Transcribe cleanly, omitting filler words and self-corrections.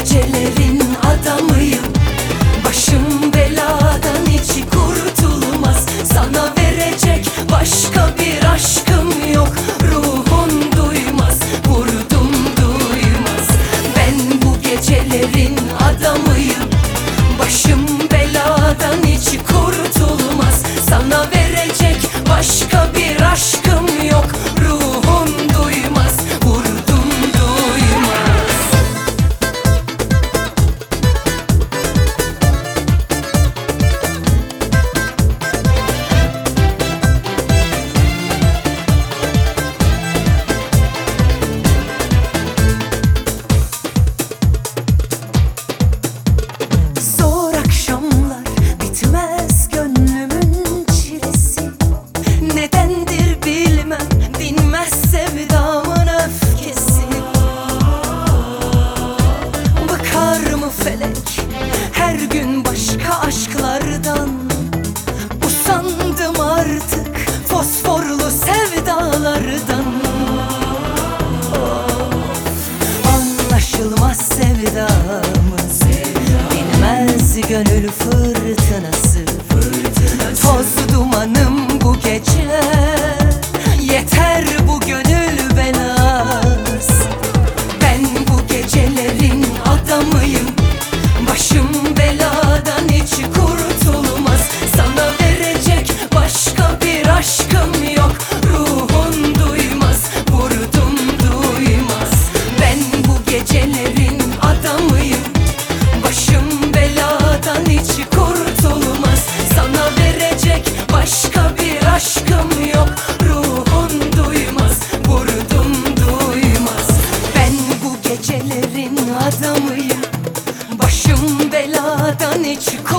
gecelerin adamıyım. Başım beladan içi kurtulmaz. Sana verecek başka bir aşkım yok. Ruhun duymaz, vurdum duymaz. Ben bu gecelerin adamıyım. Başım beladan içi kurtulmaz. Sana verecek başka bir aşkım yok. Ruhun duymaz, vurdum duymaz. Zor akşamlar, bitmez gönlümün çilesi. Nedendir bilmem, dinmez sevdamın öfkesi. Bakar mı felek her gün başka aşklardan? Usandım artık fosforlu sevdalardan. Anlaşılmaz sevdamız, dinmez gönül fırtınası. Toz dumanım bu gece, yeter bu gönül belaz. Ben bu gecelerin adamıyım. Başım beladan içi kurtulmaz. Sana verecek başka bir aşkım yok. Ruhun duymaz, vurdum duymaz. Ben bu gecelerin adamıyım. Başım beladan içi kurtulmaz. Sana verecek başka bir aşkım yok. Ruhun duymaz, vurdum duymaz. Ben bu gecelerin adamıyım. Başım beladan içi kurtulmaz.